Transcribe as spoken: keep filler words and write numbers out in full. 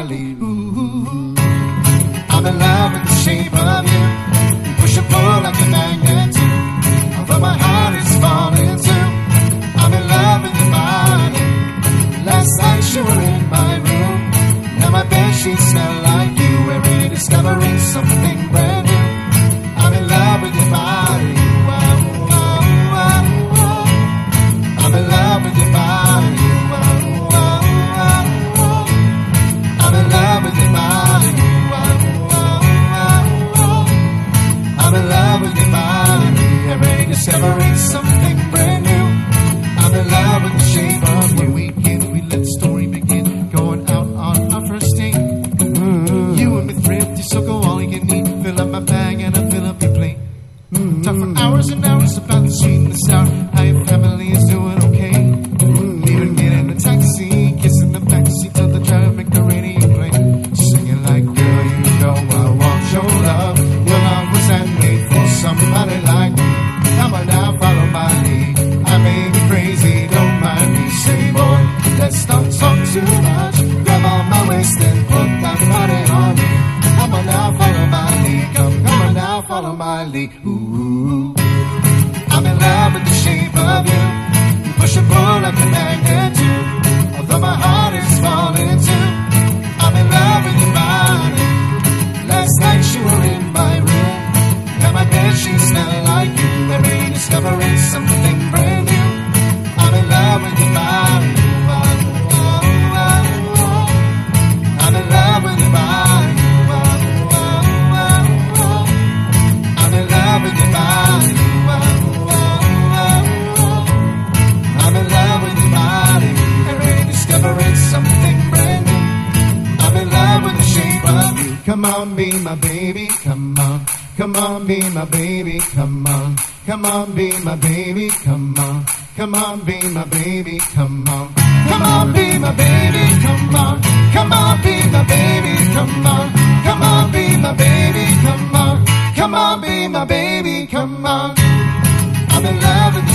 lead. Ooh, I'm in love with the shape of you. You push and pull like a magnet too. Although my heart is falling too. I'm in love with your body. Last night you were in my room. Now my bedsheets smell like you. Every day discovering something brand new. I'm in love with your body. Wow, wow, wow, wow. I'm in love with your body. Wow, wow, wow, wow. I'm in love with your body. Wow, wow, wow, wow. I'm in love with your body. Every day discovering something brand new. I'm in love with the shape of you. We begin, we let the story begin. Going out on our first date. Mm-hmm. You and me thrifty, so go all you can eat. Fill up my bag and I fill up your plate. Mm-hmm. Talk for hours and hours about the sweet and the sour. How your family is doing okay. Mm-hmm. Even get in the taxi, kissing the backseat of the driver, make the radio play. Singing like, girl, you know I want your love. Your love was handmade for somebody like me. Come on now, follow my lead. I may be crazy, don't mind me. Say, boy, let's not talk too much. Grab on my waist and put that body on me. Come on now, follow my lead. Come, come on now, follow my lead. Ooh, I'm in love with the shape of you. You push and pull like a magnet too. Although my heart is falling too. I'm in love with your body. Last night you were in my room. Now my bedsheets smell like you. Every day discovering something brand new. I'm in love with your body. Wow, wow, wow, wow. I'm in love with your body. Wow, wow, wow, wow. I'm in love with your body. Wow, wow, wow, wow. I'm in love with your body. Every day discovering something brand new. I'm in love with the shape of you. Come on, be my baby, come on. Come on, be my baby, come on. Come on, be my baby, come on. Come on, be my baby, come on. Come on, be my baby, come on. Come on, be my baby, come on. Come on, be my baby, come on. Come on, be my baby, come on. I'm in love with you.